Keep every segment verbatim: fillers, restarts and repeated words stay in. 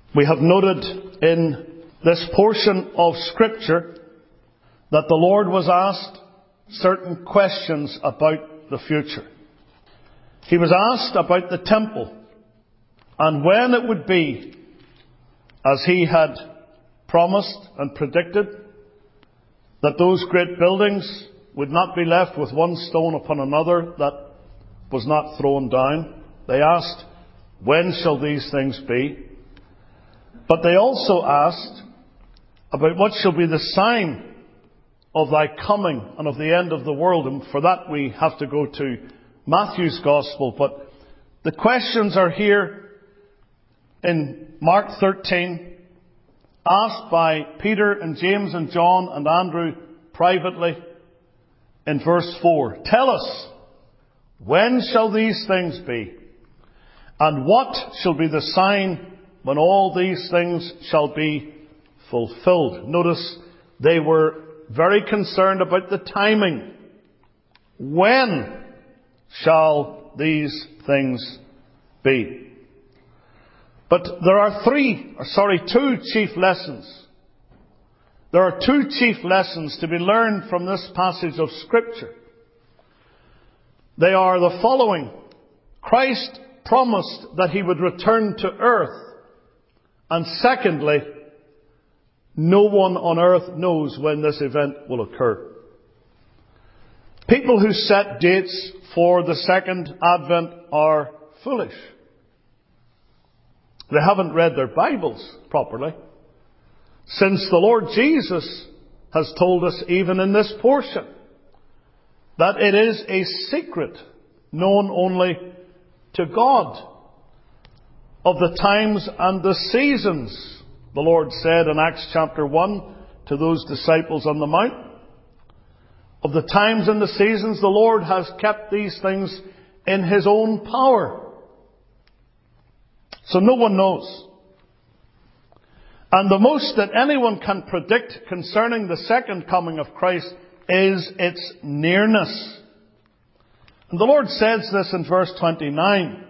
We have noted in this portion of Scripture that the Lord was asked certain questions about the future. He was asked about the temple and when it would be, as he had promised and predicted, that those great buildings would not be left with one stone upon another that was not thrown down. They asked, when shall these things be? But they also asked about what shall be the sign of thy coming and of the end of the world. And for that we have to go to Matthew's Gospel. But the questions are here in Mark thirteen, asked by Peter and James and John and Andrew privately in verse four. Tell us, when shall these things be? And what shall be the sign when all these things shall be fulfilled? Notice they were very concerned about the timing. When shall these things be? But there are three, or sorry, two chief lessons. There are two chief lessons to be learned from this passage of Scripture. They are the following. Christ promised that he would return to earth. And secondly, no one on earth knows when this event will occur. People who set dates for the second advent are foolish. They haven't read their Bibles properly. Since the Lord Jesus has told us, even in this portion, that it is a secret known only to God of the times and the seasons, the Lord said in Acts chapter one to those disciples on the Mount. Of the times and the seasons, the Lord has kept these things in his own power. So no one knows. And the most that anyone can predict concerning the second coming of Christ is its nearness. And the Lord says this in verse twenty-nine.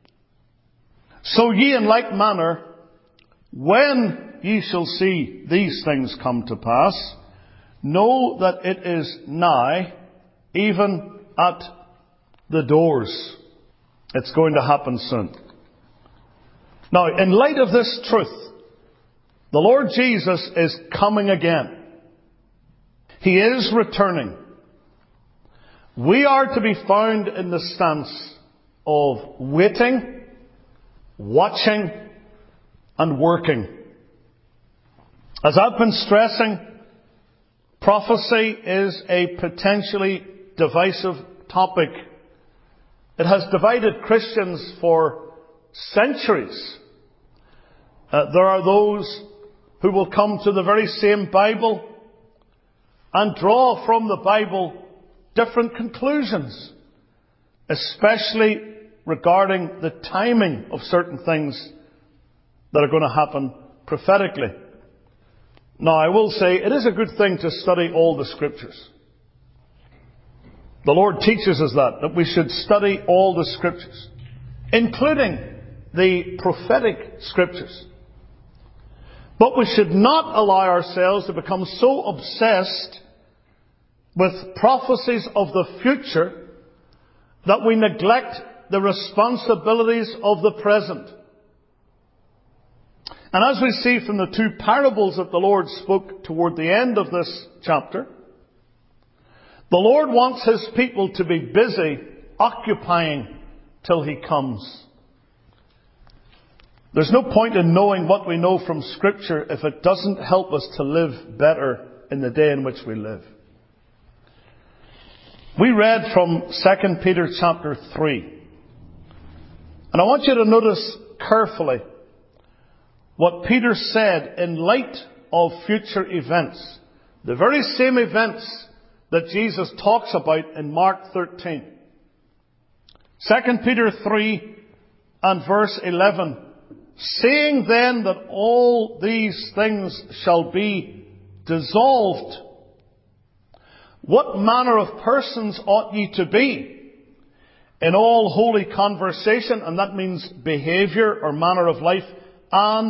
So ye in like manner, when ye shall see these things come to pass, know that it is nigh, even at the doors. It's going to happen soon. Now, in light of this truth, the Lord Jesus is coming again. He is returning. We are to be found in the stance of waiting, watching, and working. As I've been stressing, prophecy is a potentially divisive topic. It has divided Christians for centuries. Uh, there are those who will come to the very same Bible and draw from the Bible different conclusions, especially regarding the timing of certain things that are going to happen prophetically. Now, I will say it is a good thing to study all the Scriptures. The Lord teaches us that, that we should study all the Scriptures, including the prophetic Scriptures. But we should not allow ourselves to become so obsessed with prophecies of the future that we neglect the responsibilities of the present. And as we see from the two parables that the Lord spoke toward the end of this chapter, the Lord wants his people to be busy occupying till he comes. There's no point in knowing what we know from Scripture if it doesn't help us to live better in the day in which we live. We read from Second Peter chapter three. And I want you to notice carefully what Peter said in light of future events. The very same events that Jesus talks about in Mark thirteen. Second Peter three and verse eleven. Saying then that all these things shall be dissolved, what manner of persons ought ye to be in all holy conversation, and that means behaviour or manner of life, and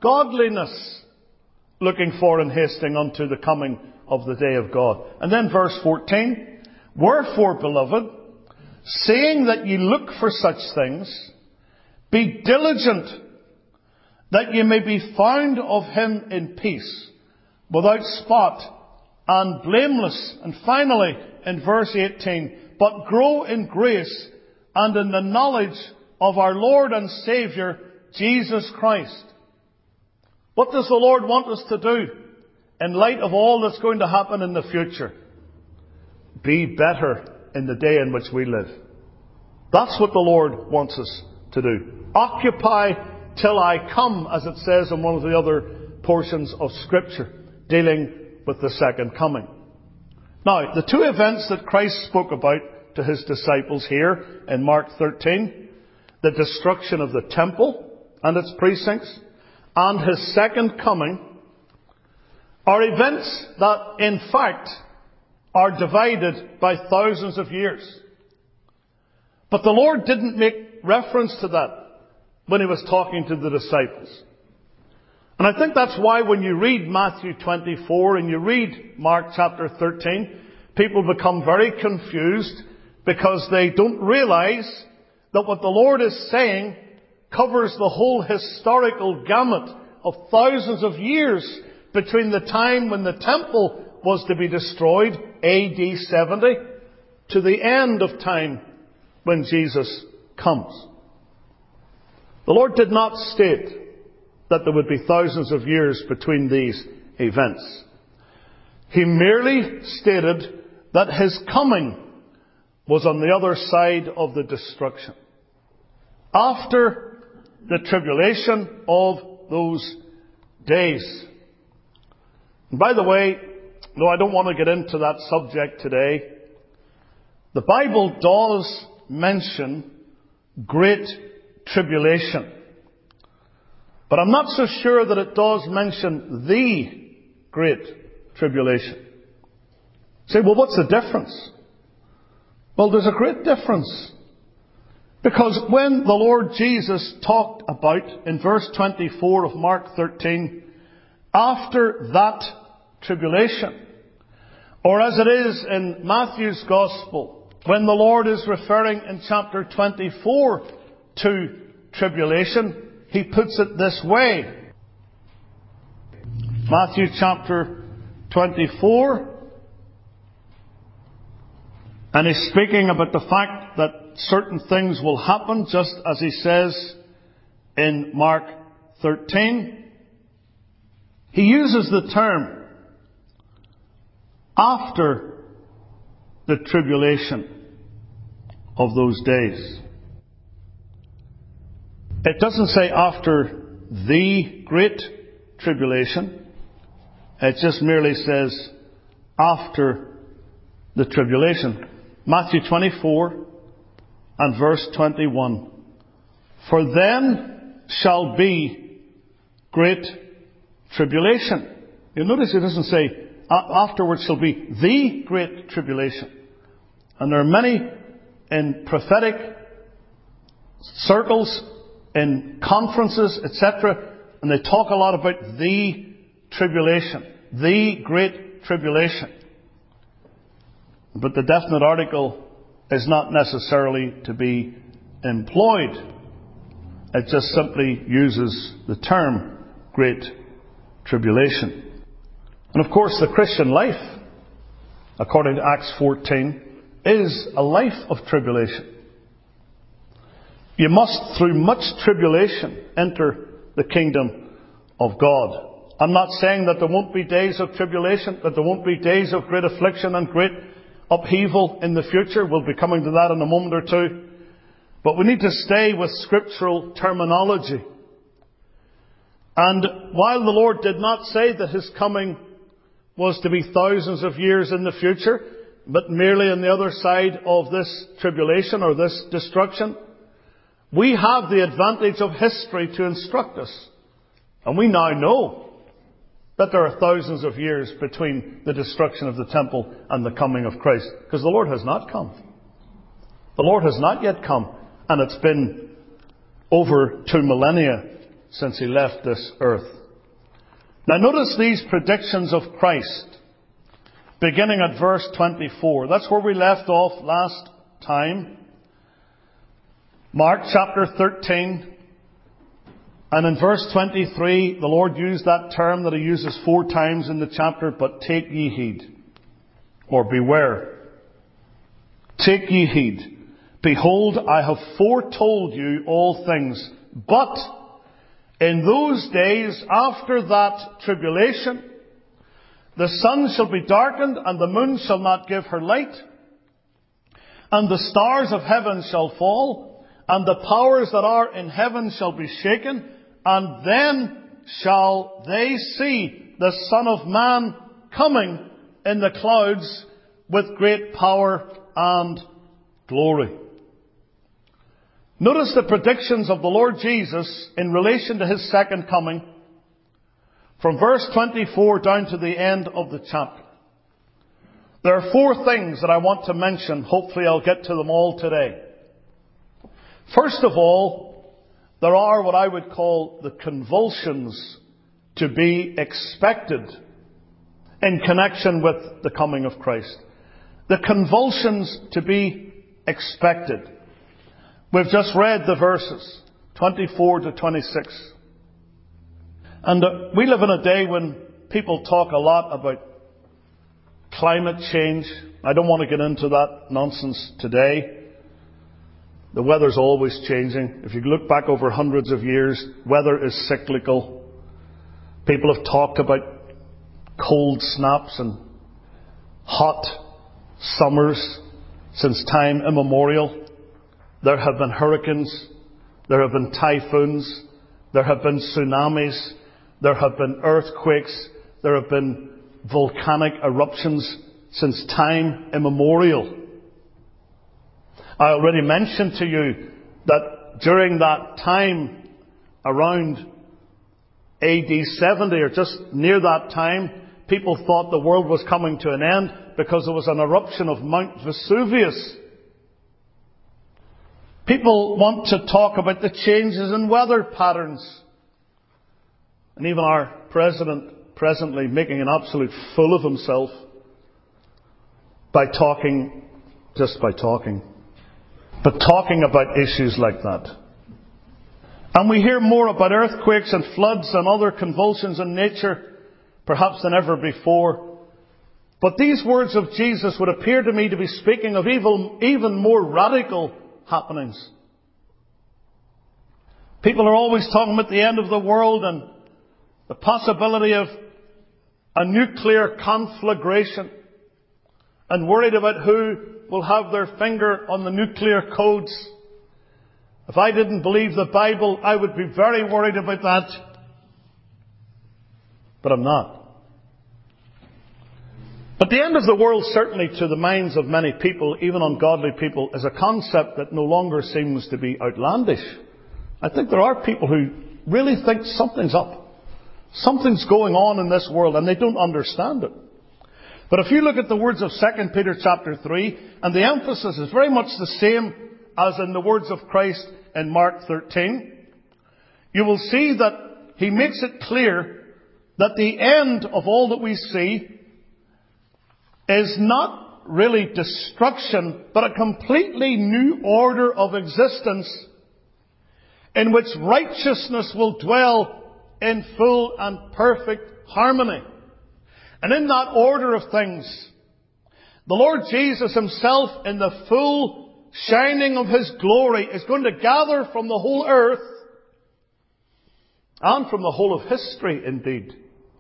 godliness, looking for and hasting unto the coming of the day of God. And then verse fourteen, wherefore, beloved, seeing that ye look for such things, be diligent that ye may be found of him in peace, without spot and blameless. And finally, in verse eighteen, but grow in grace and in the knowledge of our Lord and Saviour, Jesus Christ. What does the Lord want us to do in light of all that's going to happen in the future? Be better in the day in which we live. That's what the Lord wants us to do. Occupy till I come, as it says in one of the other portions of Scripture, dealing with the second coming. Now, the two events that Christ spoke about to his disciples here in Mark thirteen, the destruction of the temple and its precincts, and his second coming, are events that, in fact, are divided by thousands of years. But the Lord didn't make reference to that when he was talking to the disciples. And I think that's why when you read Matthew twenty-four and you read Mark chapter thirteen, people become very confused because they don't realize that what the Lord is saying covers the whole historical gamut of thousands of years between the time when the temple was to be destroyed, A D seventy, to the end of time when Jesus comes. The Lord did not state that there would be thousands of years between these events. He merely stated that his coming was on the other side of the destruction, after the tribulation of those days. And by the way, though I don't want to get into that subject today, the Bible does mention great tribulation. But I'm not so sure that it does mention the great tribulation. Say, well, what's the difference? Well, there's a great difference. Because when the Lord Jesus talked about, in verse twenty-four of Mark thirteen, after that tribulation, or as it is in Matthew's Gospel, when the Lord is referring in chapter twenty-four to tribulation, he puts it this way. Matthew chapter twenty-four, and he's speaking about the fact that certain things will happen, just as he says in Mark thirteen. He uses the term after the tribulation of those days. It doesn't say after the great tribulation. It just merely says after the tribulation. Matthew twenty-four and verse twenty-one. For then shall be great tribulation. You'll notice it doesn't say afterwards shall be the great tribulation. And there are many in prophetic circles, in conferences, et cetera, and they talk a lot about the tribulation, the great tribulation. But the definite article is not necessarily to be employed. It just simply uses the term great tribulation. And of course, the Christian life, according to Acts fourteen, is a life of tribulation. You must, through much tribulation, enter the kingdom of God. I'm not saying that there won't be days of tribulation, that there won't be days of great affliction and great upheaval in the future. We'll be coming to that in a moment or two. But we need to stay with scriptural terminology. And while the Lord did not say that his coming was to be thousands of years in the future, but merely on the other side of this tribulation or this destruction, we have the advantage of history to instruct us. And we now know that there are thousands of years between the destruction of the temple and the coming of Christ. Because the Lord has not come. The Lord has not yet come. And it's been over two millennia since he left this earth. Now notice these predictions of Christ, beginning at verse twenty-four. That's where we left off last time. Mark chapter thirteen. And in verse twenty-three, the Lord used that term that he uses four times in the chapter, but take ye heed, or beware. Take ye heed. Behold, I have foretold you all things. But in those days after that tribulation, the sun shall be darkened, and the moon shall not give her light, and the stars of heaven shall fall, and the powers that are in heaven shall be shaken, and then shall they see the Son of Man coming in the clouds with great power and glory. Notice the predictions of the Lord Jesus in relation to his second coming from verse twenty-four down to the end of the chapter. There are four things that I want to mention. Hopefully I'll get to them all today. First of all, there are what I would call the convulsions to be expected in connection with the coming of Christ. The convulsions to be expected. We've just read the verses, twenty-four to twenty-six. And uh, we live in a day when people talk a lot about climate change. I don't want to get into that nonsense today. The weather's always changing. If you look back over hundreds of years, weather is cyclical. People have talked about cold snaps and hot summers since time immemorial. There have been hurricanes, there have been typhoons, there have been tsunamis, there have been earthquakes, there have been volcanic eruptions since time immemorial. I already mentioned to you that during that time, around A D seventy, or just near that time, people thought the world was coming to an end because there was an eruption of Mount Vesuvius. People want to talk about the changes in weather patterns. And even our president presently making an absolute fool of himself by talking, just by talking, but talking about issues like that. And we hear more about earthquakes and floods and other convulsions in nature, perhaps than ever before. But these words of Jesus would appear to me to be speaking of even, even more radical happenings. People are always talking about the end of the world and the possibility of a nuclear conflagration, and worried about who will have their finger on the nuclear codes. If I didn't believe the Bible, I would be very worried about that. But I'm not. But the end of the world, certainly to the minds of many people, even ungodly people, is a concept that no longer seems to be outlandish. I think there are people who really think something's up. Something's going on in this world and they don't understand it. But if you look at the words of Second Peter chapter three, and the emphasis is very much the same as in the words of Christ in Mark thirteen, you will see that he makes it clear that the end of all that we see is not really destruction, but a completely new order of existence in which righteousness will dwell in full and perfect harmony. And in that order of things, the Lord Jesus himself, in the full shining of his glory, is going to gather from the whole earth, and from the whole of history indeed,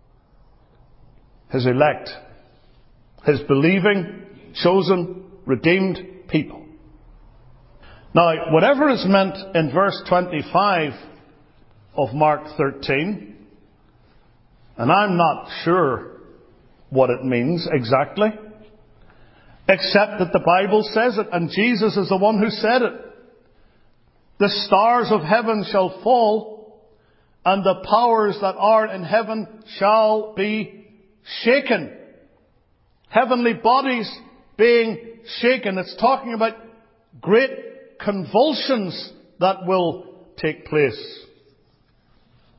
his elect, his believing, chosen, redeemed people. Now, whatever is meant in verse twenty-five of Mark thirteen, and I'm not sure what it means exactly, except that the Bible says it, and Jesus is the one who said it. The stars of heaven shall fall, and the powers that are in heaven shall be shaken. Heavenly bodies being shaken. It's talking about great convulsions that will take place.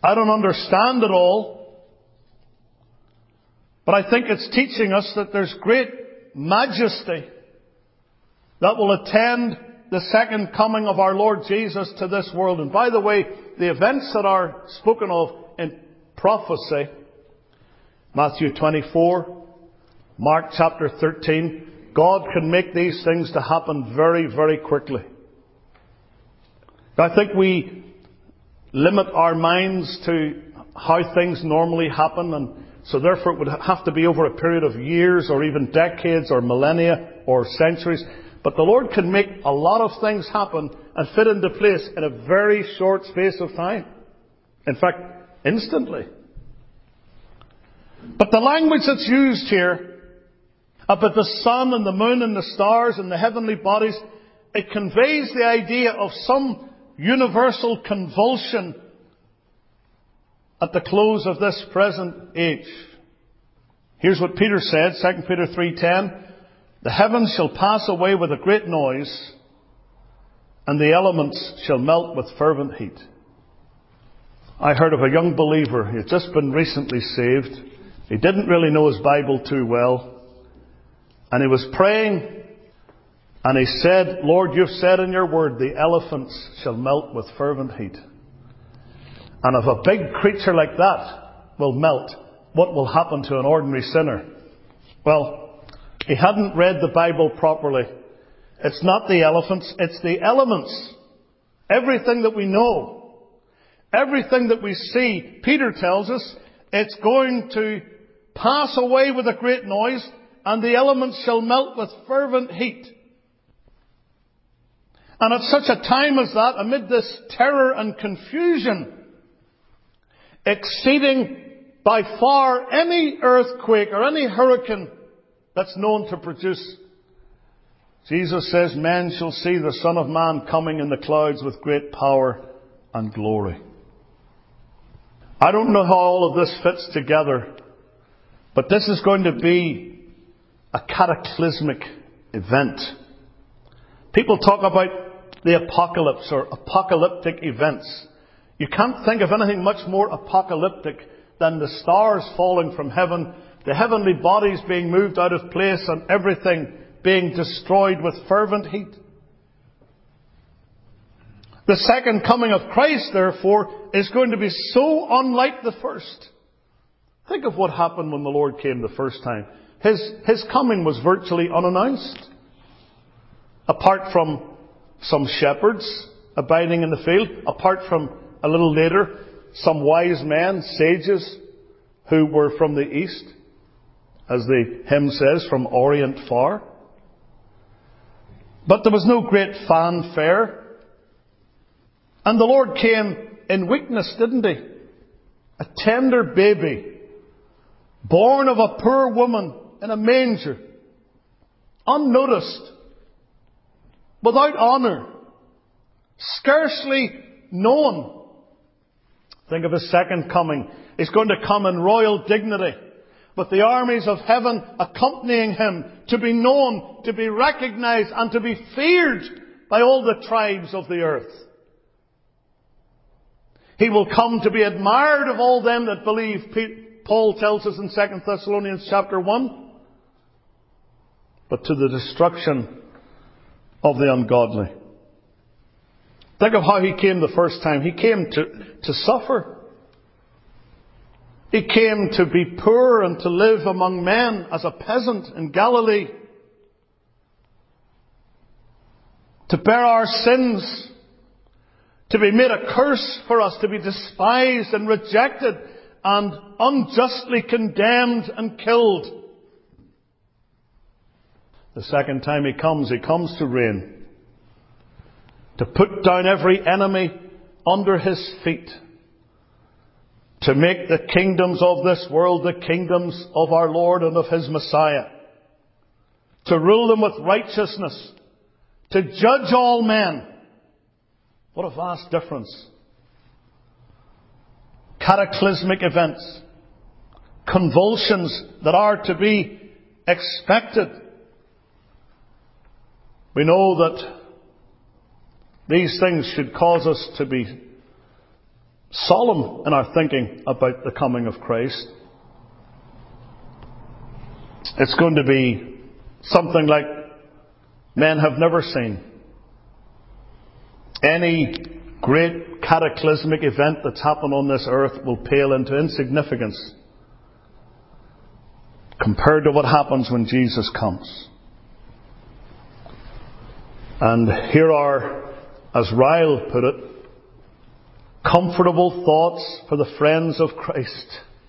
I don't understand it all. But I think it's teaching us that there's great majesty that will attend the second coming of our Lord Jesus to this world. And by the way, the events that are spoken of in prophecy, Matthew twenty-four, Mark chapter thirteen, God can make these things to happen very, very quickly. I think we limit our minds to how things normally happen, and so therefore it would have to be over a period of years or even decades or millennia or centuries. But the Lord can make a lot of things happen and fit into place in a very short space of time. In fact, instantly. But the language that's used here about the sun and the moon and the stars and the heavenly bodies, it conveys the idea of some universal convulsion at the close of this present age. Here's what Peter said, Second Peter three ten. The heavens shall pass away with a great noise, and the elements shall melt with fervent heat. I heard of a young believer. He had just been recently saved. He didn't really know his Bible too well. And he was praying, and he said, Lord, you've said in your word, the elements shall melt with fervent heat. And if a big creature like that will melt, what will happen to an ordinary sinner? Well, he hadn't read the Bible properly. It's not the elephants, it's the elements. Everything that we know, everything that we see, Peter tells us, it's going to pass away with a great noise, and the elements shall melt with fervent heat. And at such a time as that, amid this terror and confusion, exceeding by far any earthquake or any hurricane that's known to produce, Jesus says, men shall see the Son of Man coming in the clouds with great power and glory. I don't know how all of this fits together, but this is going to be a cataclysmic event. People talk about the apocalypse or apocalyptic events. You can't think of anything much more apocalyptic than the stars falling from heaven, the heavenly bodies being moved out of place, and everything being destroyed with fervent heat. The second coming of Christ, therefore, is going to be so unlike the first. Think of what happened when the Lord came the first time. His, his coming was virtually unannounced. Apart from some shepherds abiding in the field, apart from a little later, some wise men, sages, who were from the east, as the hymn says, from Orient far. But there was no great fanfare. And the Lord came in weakness, didn't He? A tender baby, born of a poor woman in a manger, unnoticed, without honour, scarcely known. Think of His second coming. He's going to come in royal dignity, with the armies of heaven accompanying Him, to be known, to be recognised, and to be feared by all the tribes of the earth. He will come to be admired of all them that believe, Paul tells us in Second Thessalonians chapter one, but to the destruction of the ungodly. Think of how He came the first time. He came to, to suffer. He came to be poor and to live among men as a peasant in Galilee. To bear our sins. To be made a curse for us. To be despised and rejected and unjustly condemned and killed. The second time He comes, He comes to reign. To put down every enemy under His feet. To make the kingdoms of this world the kingdoms of our Lord and of His Messiah. To rule them with righteousness. To judge all men. What a vast difference. Cataclysmic events. Convulsions that are to be expected. We know that these things should cause us to be solemn in our thinking about the coming of Christ. It's going to be something like men have never seen. Any great cataclysmic event that's happened on this earth will pale into insignificance compared to what happens when Jesus comes. And here are, as Ryle put it, comfortable thoughts for the friends of Christ.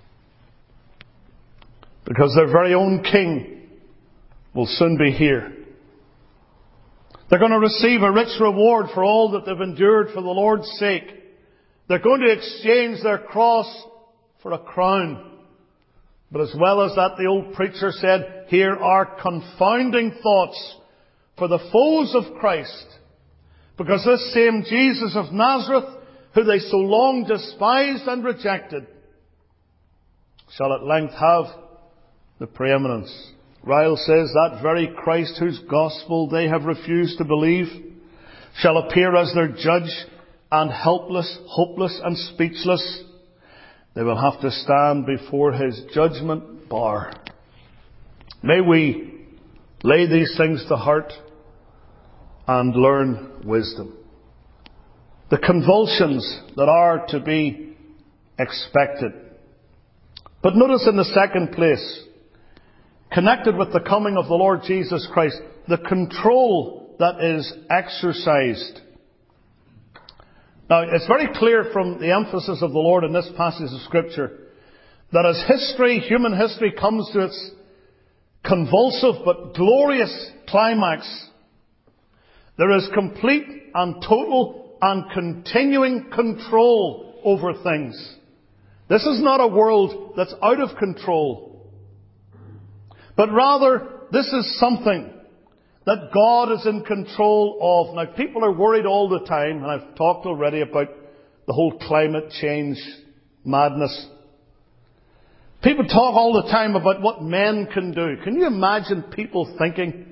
Because their very own King will soon be here. They're going to receive a rich reward for all that they've endured for the Lord's sake. They're going to exchange their cross for a crown. But as well as that, the old preacher said, here are confounding thoughts for the foes of Christ. Because this same Jesus of Nazareth, who they so long despised and rejected, shall at length have the preeminence. Ryle says that very Christ whose gospel they have refused to believe shall appear as their judge, and helpless, hopeless and speechless they will have to stand before His judgment bar. May we lay these things to heart and learn wisdom. The convulsions that are to be expected. But notice in the second place, connected with the coming of the Lord Jesus Christ, the control that is exercised. Now, it's very clear from the emphasis of the Lord in this passage of Scripture that as history, human history, comes to its convulsive but glorious climax, there is complete and total and continuing control over things. This is not a world that's out of control, but rather this is something that God is in control of. Now, people are worried all the time, and I've talked already about the whole climate change madness. People talk all the time about what men can do. Can you imagine people thinking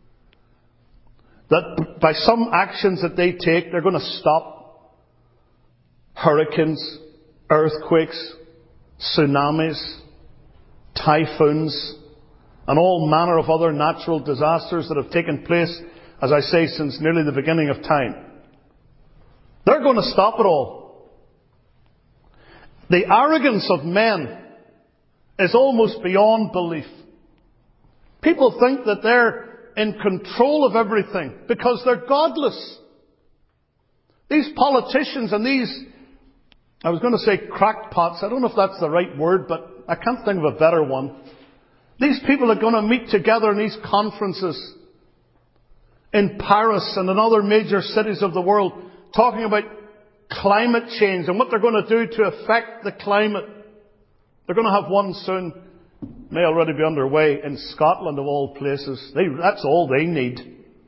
that by some actions that they take, they're going to stop hurricanes, earthquakes, tsunamis, typhoons, and all manner of other natural disasters that have taken place, as I say, since nearly the beginning of time? They're going to stop it all. The arrogance of men is almost beyond belief. People think that they're in control of everything because they're godless. These politicians and these, I was going to say crackpots, I don't know if that's the right word, but I can't think of a better one. These people are going to meet together in these conferences in Paris and in other major cities of the world, talking about climate change and what they're going to do to affect the climate. They're going to have one soon, may already be underway, in Scotland of all places. They, that's all they need.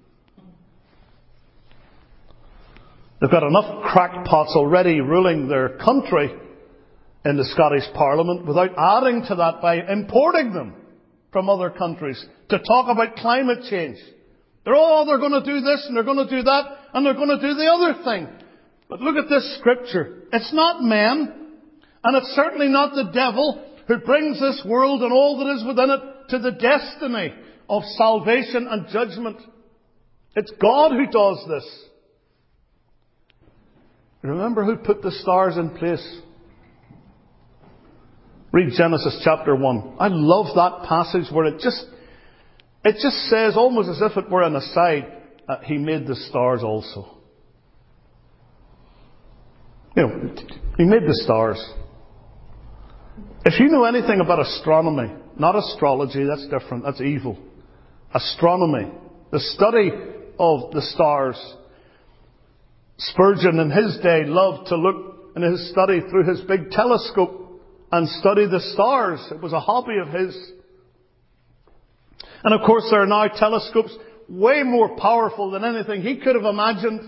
They've got enough crackpots already ruling their country in the Scottish Parliament without adding to that by importing them from other countries to talk about climate change. They're all, they're going to do this and they're going to do that and they're going to do the other thing. But look at this scripture. It's not men, and it's certainly not the devil who brings this world and all that is within it to the destiny of salvation and judgment. It's God who does this. Remember who put the stars in place? Read Genesis chapter one. I love that passage where it just, it just says, almost as if it were an aside, uh, He made the stars also. You know, He made the stars. If you know anything about astronomy, not astrology, that's different, that's evil. Astronomy, the study of the stars. Spurgeon in his day loved to look in his study through his big telescope and study the stars. It was a hobby of his. And of course there are now telescopes way more powerful than anything he could have imagined.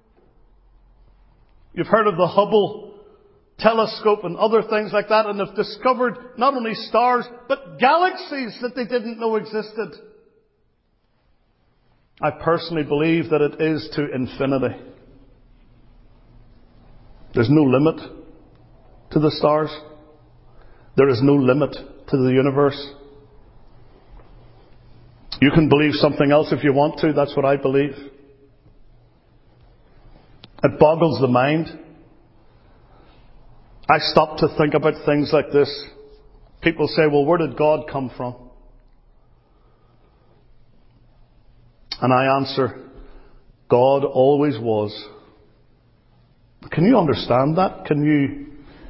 You've heard of the Hubble telescope and other things like that, and they've discovered not only stars, but galaxies that they didn't know existed. I personally believe that it is to infinity. There's no limit. to the stars. There is no limit to the universe. You can believe something else if you want to. That's what I believe. It boggles the mind. I stop to think about things like this. People say, well, where did God come from? And I answer, God always was. Can you understand that? Can you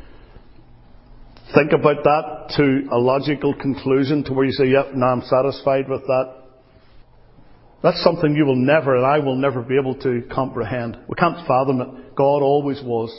think about that to a logical conclusion to where you say, yep, now I'm satisfied with that? That's something you will never, and I will never be able to comprehend. We can't fathom it. God always was.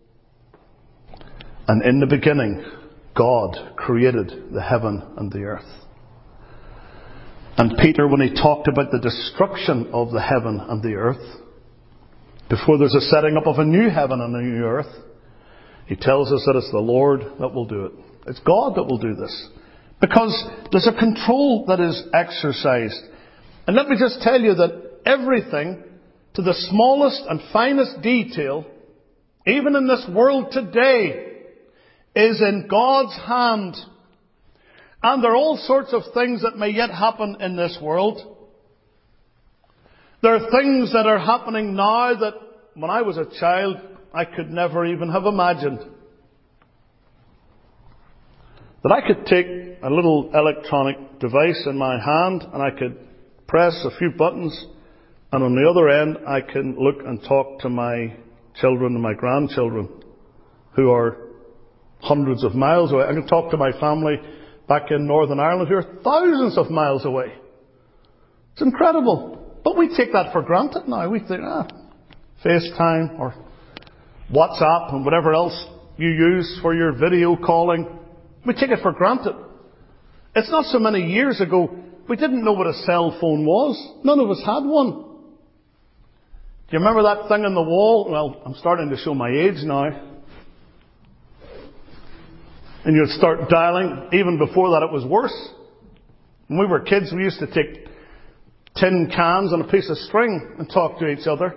And in the beginning, God created the heaven and the earth. And Peter, when he talked about the destruction of the heaven and the earth, before there's a setting up of a new heaven and a new earth, he tells us that it's the Lord that will do it. It's God that will do this. Because there's a control that is exercised. And let me just tell you that everything, to the smallest and finest detail, even in this world today, is in God's hand. And there are all sorts of things that may yet happen in this world. There are things that are happening now that when I was a child, I could never even have imagined. That I could take a little electronic device in my hand and I could press a few buttons, and on the other end I can look and talk to my children and my grandchildren who are hundreds of miles away. I can talk to my family back in Northern Ireland who are thousands of miles away. It's incredible. But we take that for granted now. We think, ah, FaceTime or WhatsApp and whatever else you use for your video calling. We take it for granted. It's not so many years ago we didn't know what a cell phone was. None of us had one. Do you remember that thing on the wall? Well, I'm starting to show my age now. And you'd start dialing. Even before that it was worse. When we were kids we used to take tin cans and a piece of string and talk to each other.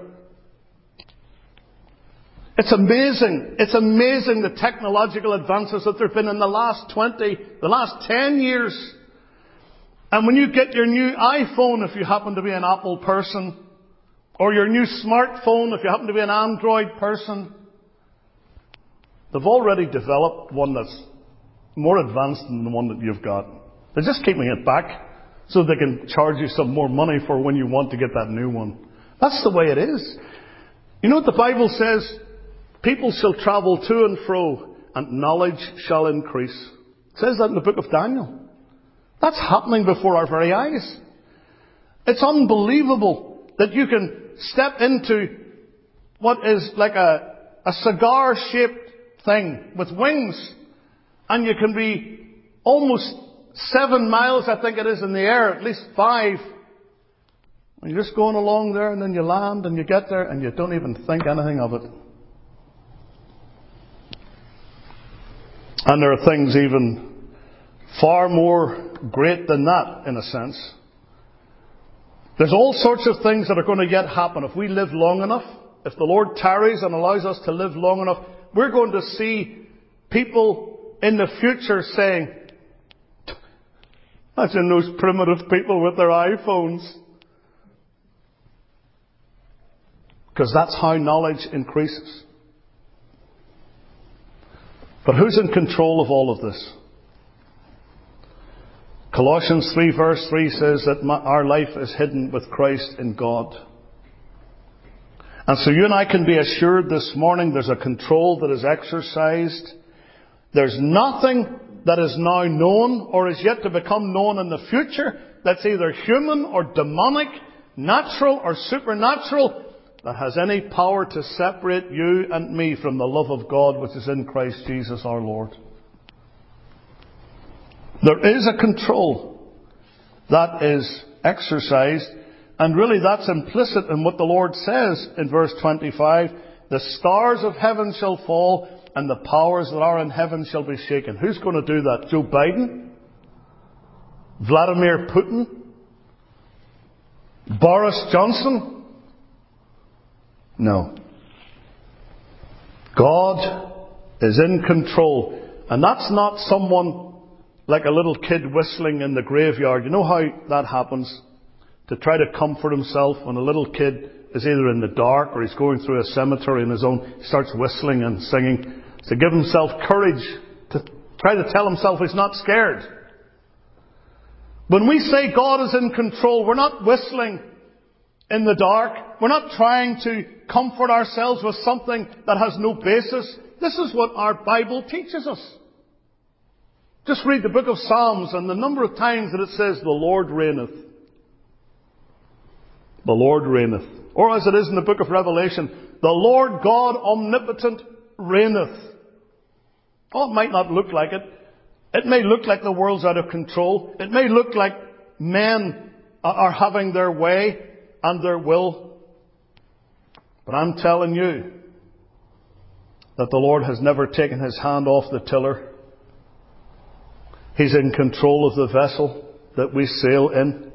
It's amazing. It's amazing the technological advances that there have been in the last twenty, the last ten years. And when you get your new iPhone, if you happen to be an Apple person, or your new smartphone, if you happen to be an Android person, they've already developed one that's more advanced than the one that you've got. They're just keeping it back so they can charge you some more money for when you want to get that new one. That's the way it is. You know what the Bible says? People shall travel to and fro, and knowledge shall increase. It says that in the book of Daniel. That's happening before our very eyes. It's unbelievable that you can step into what is like a, a cigar-shaped thing with wings, and you can be almost seven miles, I think it is, in the air, at least five. And you're just going along there, and then you land, and you get there, and you don't even think anything of it. And there are things even far more great than that, in a sense. There's all sorts of things that are going to yet happen if we live long enough. If the Lord tarries and allows us to live long enough, we're going to see people in the future saying, imagine those primitive people with their iPhones. Because that's how knowledge increases. But who's in control of all of this? Colossians three verse three says that our life is hidden with Christ in God. And so you and I can be assured this morning there's a control that is exercised. There's nothing that is now known or is yet to become known in the future that's either human or demonic, natural or supernatural, that has any power to separate you and me from the love of God which is in Christ Jesus our Lord. There is a control that is exercised, and really that's implicit in what the Lord says in verse twenty-five. The stars of heaven shall fall, and the powers that are in heaven shall be shaken. Who's going to do that? Joe Biden? Vladimir Putin? Boris Johnson? No. God is in control. And that's not someone like a little kid whistling in the graveyard. You know how that happens? To try to comfort himself when a little kid is either in the dark or he's going through a cemetery on his own, he starts whistling and singing to give himself courage, to try to tell himself he's not scared. When we say God is in control, we're not whistling in the dark. We're not trying to comfort ourselves with something that has no basis. This is what our Bible teaches us. Just read the book of Psalms and the number of times that it says, the Lord reigneth. The Lord reigneth. Or as it is in the book of Revelation, the Lord God omnipotent reigneth. Oh, it might not look like it. It may look like the world's out of control. It may look like men are having their way and their will. But I'm telling you that the Lord has never taken his hand off the tiller. He's in control of the vessel that we sail in.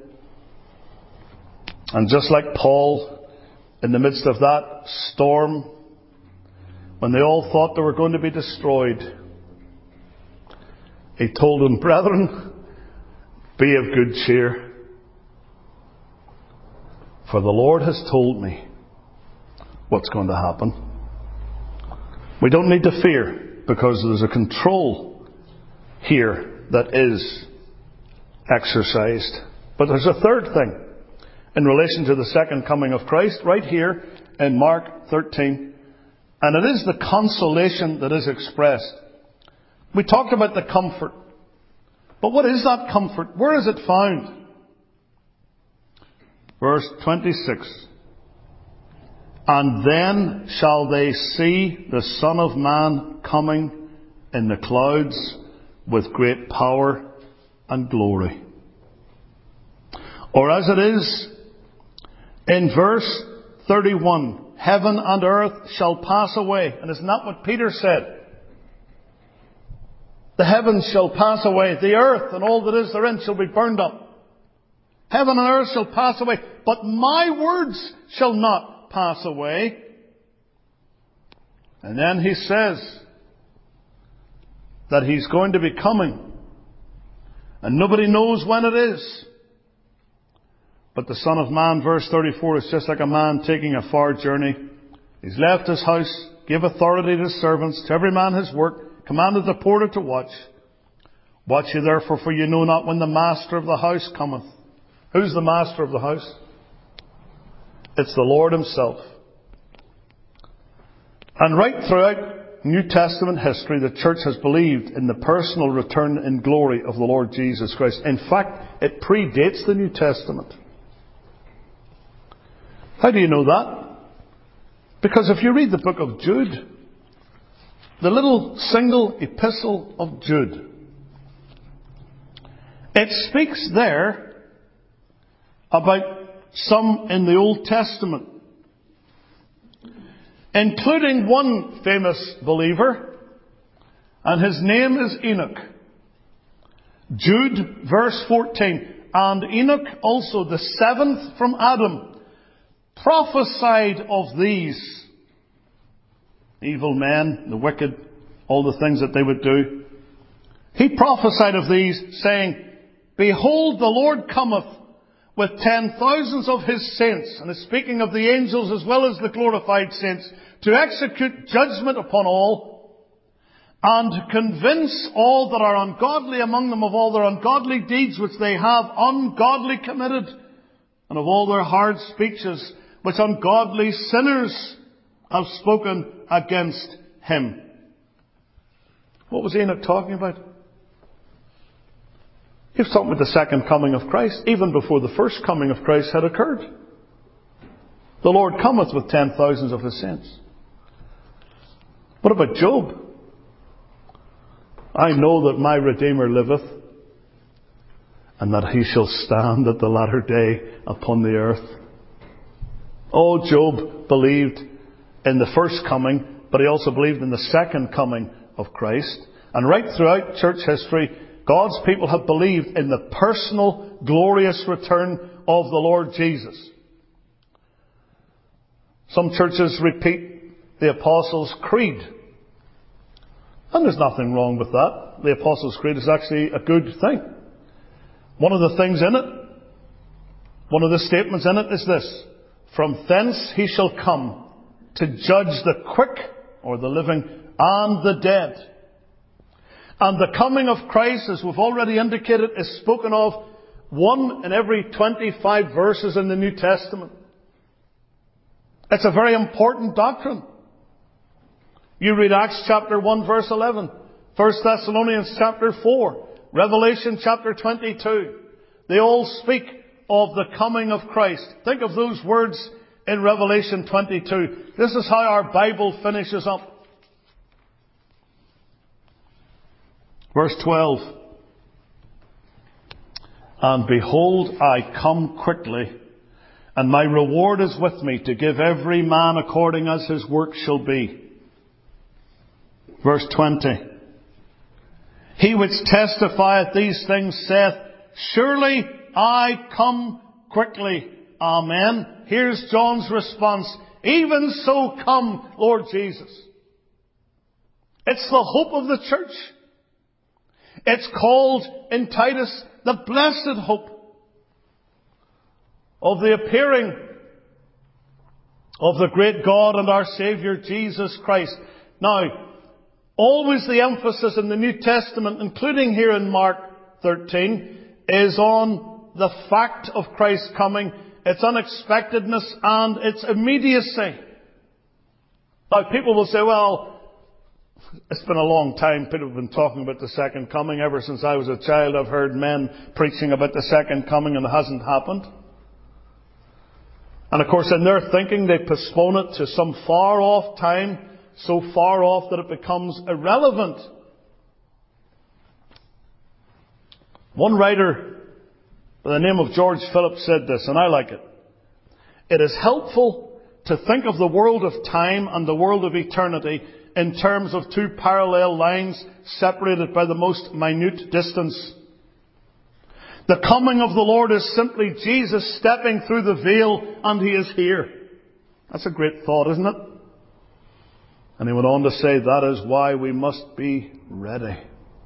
And just like Paul, in the midst of that storm, when they all thought they were going to be destroyed, he told them, brethren, be of good cheer. For the Lord has told me what's going to happen. We don't need to fear, because there's a control here that is exercised. But there's a third thing in relation to the second coming of Christ, right here in Mark thirteen. And it is the consolation that is expressed. We talked about the comfort. But what is that comfort? Where is it found? Verse twenty-six. And then shall they see the Son of Man coming in the clouds with great power and glory. Or as it is in verse thirty-one, heaven and earth shall pass away. And isn't that what Peter said? The heavens shall pass away. The earth and all that is therein shall be burned up. Heaven and earth shall pass away. But my words shall not pass away. And then he says that he's going to be coming. And nobody knows when it is. But the Son of Man, verse thirty-four, is just like a man taking a far journey. He's left his house, gave authority to his servants, to every man his work, commanded the porter to watch. Watch ye therefore, for you know not when the master of the house cometh. Who's the master of the house? It's the Lord himself. And right throughout New Testament history, the church has believed in the personal return in glory of the Lord Jesus Christ. In fact, it predates the New Testament. How do you know that? Because if you read the book of Jude, the little single epistle of Jude, it speaks there about some in the Old Testament, including one famous believer, and his name is Enoch. Jude, verse fourteen. And Enoch also, the seventh from Adam, prophesied of these evil men, the wicked, all the things that they would do. He prophesied of these, saying, Behold, the Lord cometh with ten thousands of his saints, and is speaking of the angels as well as the glorified saints, to execute judgment upon all, and to convince all that are ungodly among them of all their ungodly deeds which they have ungodly committed, and of all their hard speeches which ungodly sinners have spoken against him. What was Enoch talking about? He was talking about the second coming of Christ, even before the first coming of Christ had occurred. The Lord cometh with ten thousands of his saints. What about Job? I know that my Redeemer liveth, and that he shall stand at the latter day upon the earth. Oh, Job believed in the first coming, but he also believed in the second coming of Christ. And right throughout church history, God's people have believed in the personal, glorious return of the Lord Jesus. Some churches repeat the Apostles' Creed. And there's nothing wrong with that. The Apostles' Creed is actually a good thing. One of the things in it, one of the statements in it is this: from thence he shall come to judge the quick, or the living, and the dead. And the coming of Christ, as we've already indicated, is spoken of one in every twenty-five verses in the New Testament. It's a very important doctrine. You read Acts chapter one verse eleven, First Thessalonians chapter four, Revelation chapter twenty-two. They all speak of the coming of Christ. Think of those words in Revelation twenty-two. This is how our Bible finishes up. Verse twelve. And behold, I come quickly, and my reward is with me, to give every man according as his work shall be. Verse twenty. He which testifieth these things saith, surely I come quickly. Amen. Here's John's response. Even so come, Lord Jesus. It's the hope of the church. It's called in Titus the blessed hope of the appearing of the great God and our Saviour Jesus Christ. Now, always the emphasis in the New Testament, including here in Mark thirteen, is on the fact of Christ's coming, its unexpectedness and its immediacy. Now, people will say, well, it's been a long time people have been talking about the second coming. Ever since I was a child, I've heard men preaching about the second coming, and it hasn't happened. And of course, in their thinking, they postpone it to some far off time, so far off that it becomes irrelevant. One writer by the name of George Phillips said this, and I like it. It is helpful to think of the world of time and the world of eternity in terms of two parallel lines separated by the most minute distance. The coming of the Lord is simply Jesus stepping through the veil, and He is here. That's a great thought, isn't it? And he went on to say, that is why we must be ready.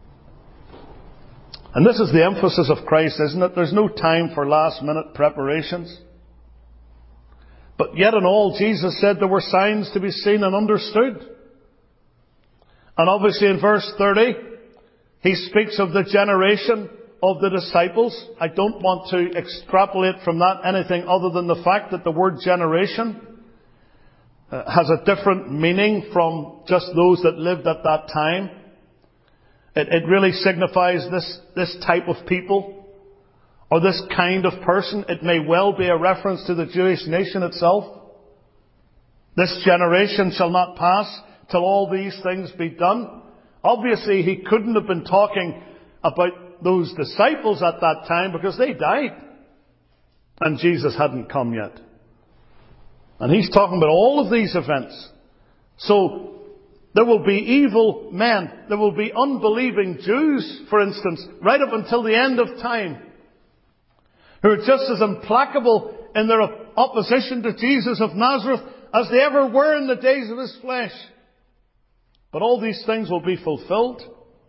And this is the emphasis of Christ, isn't it? There's no time for last minute preparations. But yet in all, Jesus said there were signs to be seen and understood. And obviously in verse thirty, He speaks of the generation of the disciples. I don't want to extrapolate from that anything other than the fact that the word generation uh, has a different meaning from just those that lived at that time. It, it really signifies this, this type of people, or this kind of person. It may well be a reference to the Jewish nation itself. This generation shall not pass till all these things be done. Obviously, He couldn't have been talking about those disciples at that time, because they died and Jesus hadn't come yet. And He's talking about all of these events. So there will be evil men, there will be unbelieving Jews, for instance, right up until the end of time, who are just as implacable in their opposition to Jesus of Nazareth as they ever were in the days of His flesh. But all these things will be fulfilled.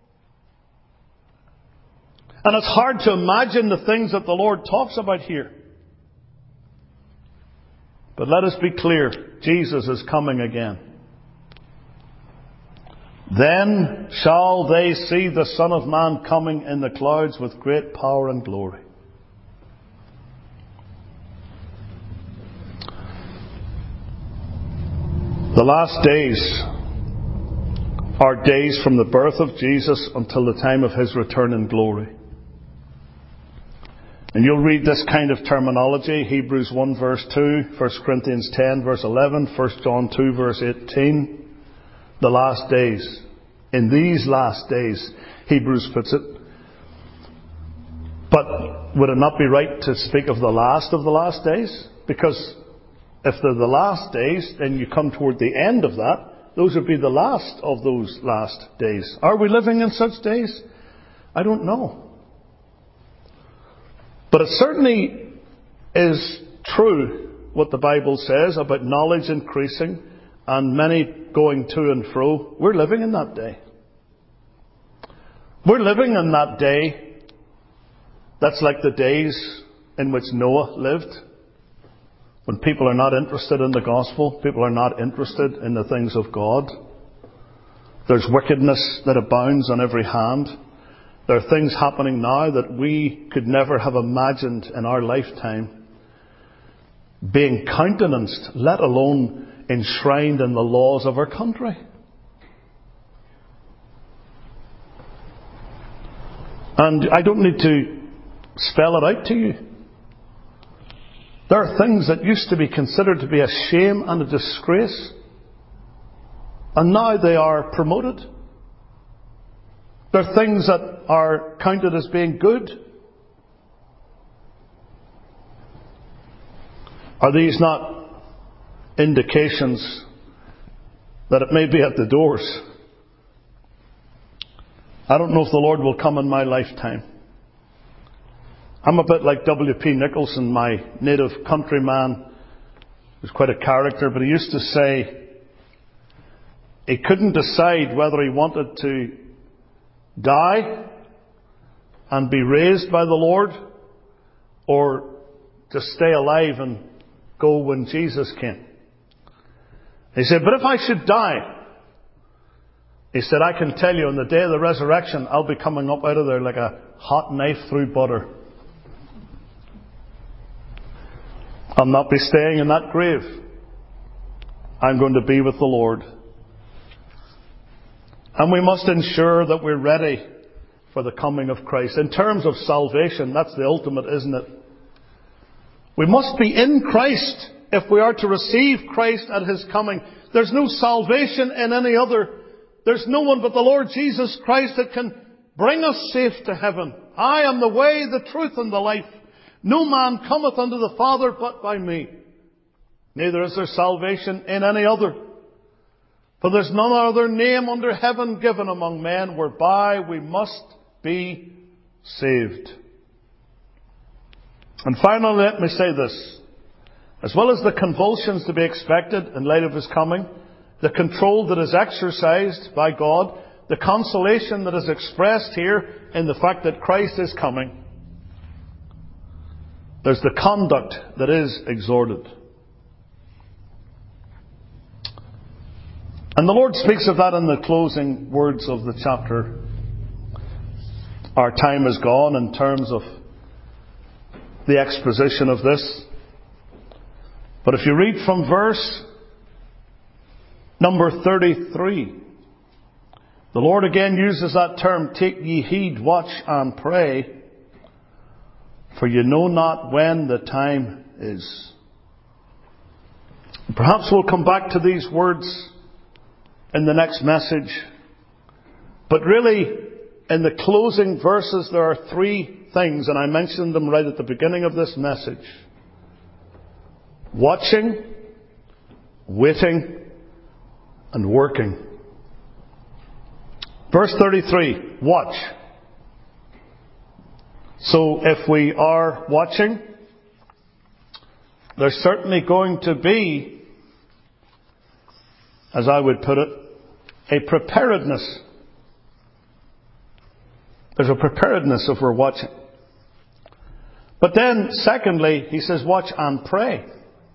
And it's hard to imagine the things that the Lord talks about here. But let us be clear, Jesus is coming again. Then shall they see the Son of Man coming in the clouds with great power and glory. The last days are days from the birth of Jesus until the time of His return in glory. And you'll read this kind of terminology, Hebrews one verse two, First Corinthians ten verse eleven, First John two verse eighteen. The last days. In these last days, Hebrews puts it. But would it not be right to speak of the last of the last days? Because if they're the last days, then you come toward the end of that. Those would be the last of those last days. Are we living in such days? I don't know. But it certainly is true what the Bible says about knowledge increasing and many going to and fro. We're living in that day. We're living in that day that's like the days in which Noah lived, when people are not interested in the gospel, people are not interested in the things of God. There's wickedness that abounds on every hand. There are things happening now that we could never have imagined in our lifetime being countenanced, let alone enshrined in the laws of our country. And I don't need to spell it out to you. There are things that used to be considered to be a shame and a disgrace, and now they are promoted. There are things that are counted as being good. Are these not indications that it may be at the doors? I don't know if the Lord will come in my lifetime. I'm a bit like W P Nicholson, my native countryman. He was quite a character, but he used to say he couldn't decide whether he wanted to die and be raised by the Lord, or to stay alive and go when Jesus came. He said, but if I should die, he said, I can tell you on the day of the resurrection, I'll be coming up out of there like a hot knife through butter. I'll not be staying in that grave. I'm going to be with the Lord. And we must ensure that we're ready for the coming of Christ. In terms of salvation, that's the ultimate, isn't it? We must be in Christ if we are to receive Christ at His coming. There's no salvation in any other. There's no one but the Lord Jesus Christ that can bring us safe to heaven. I am the way, the truth, and the life. No man cometh unto the Father but by me. Neither is there salvation in any other. For there's none other name under heaven given among men whereby we must be saved. And finally, let me say this. As well as the convulsions to be expected in light of His coming, the control that is exercised by God, the consolation that is expressed here in the fact that Christ is coming, there's the conduct that is exhorted. And the Lord speaks of that in the closing words of the chapter. Our time is gone in terms of the exposition of this. But if you read from verse number thirty-three, the Lord again uses that term, take ye heed, watch and pray, for you know not when the time is. Perhaps we'll come back to these words in the next message. But really, in the closing verses, there are three things, and I mentioned them right at the beginning of this message. Watching, waiting, and working. Verse thirty-three, watch. So if we are watching, there's certainly going to be, as I would put it, a preparedness. There's a preparedness if we're watching. But then, secondly, he says, watch and pray.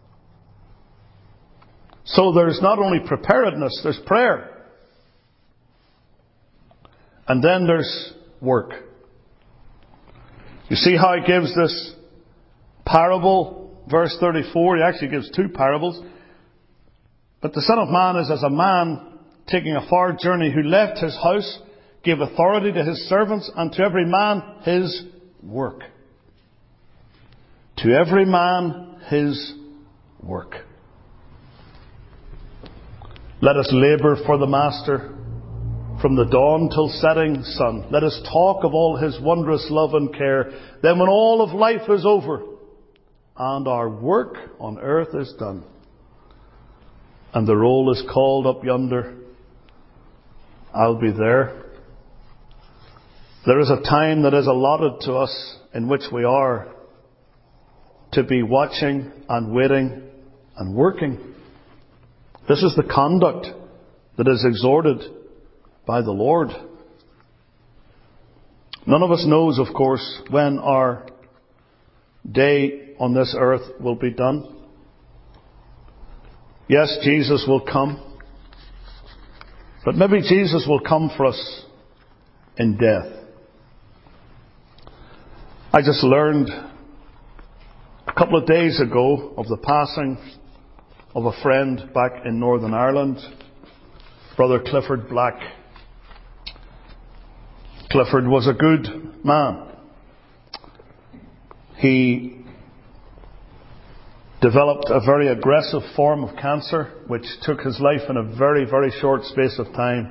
So there's not only preparedness, there's prayer. And then there's work. You see how he gives this parable, verse thirty-four, he actually gives two parables. But the Son of Man is as a man taking a far journey who left his house, gave authority to his servants, and to every man his work. To every man his work. Let us labour for the Master from the dawn till setting sun. Let us talk of all His wondrous love and care. Then when all of life is over and our work on earth is done, and the roll is called up yonder, I'll be there. There is a time that is allotted to us in which we are to be watching and waiting and working. This is the conduct that is exhorted by the Lord. None of us knows, of course, when our day on this earth will be done. Yes, Jesus will come. But maybe Jesus will come for us in death. I just learned a couple of days ago of the passing of a friend back in Northern Ireland, Brother Clifford Black. Clifford was a good man. He developed a very aggressive form of cancer, which took his life in a very, very short space of time.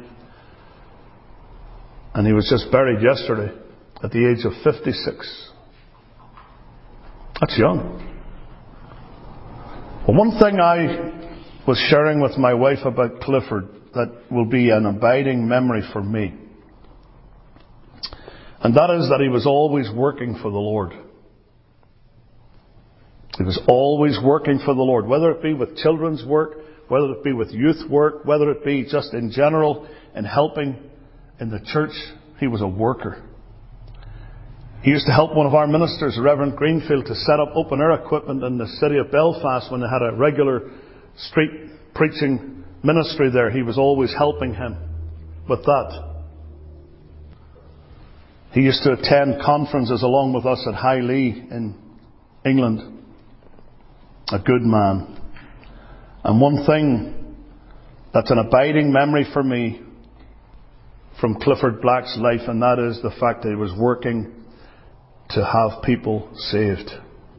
And he was just buried yesterday at the age of fifty-six. That's young. Well, one thing I was sharing with my wife about Clifford that will be an abiding memory for me. And that is that he was always working for the Lord. He was always working for the Lord, whether it be with children's work, whether it be with youth work, whether it be just in general in helping in the church. He was a worker. He used to help one of our ministers, Reverend Greenfield, to set up open air equipment in the city of Belfast when they had a regular street preaching ministry there. He was always helping him with that. He used to attend conferences along with us at Highley in England. A good man. And one thing that's an abiding memory for me from Clifford Black's life, and that is the fact that he was working to have people saved.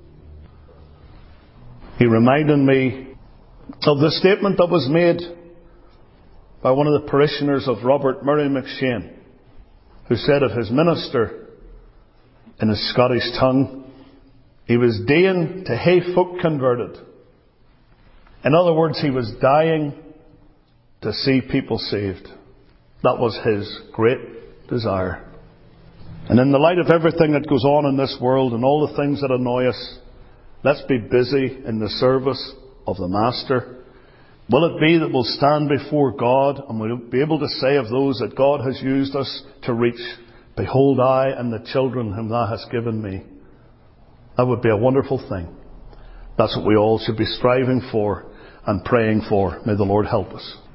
He reminded me of the statement that was made by one of the parishioners of Robert Murray McShane, who said of his minister in his Scottish tongue, he was dying to hae folk converted. In other words, he was dying to see people saved. That was his great desire. And in the light of everything that goes on in this world and all the things that annoy us, let's be busy in the service of the Master. Will it be that we'll stand before God and we'll be able to say of those that God has used us to reach, "Behold, I and the children whom thou hast given me." That would be a wonderful thing. That's what we all should be striving for and praying for. May the Lord help us.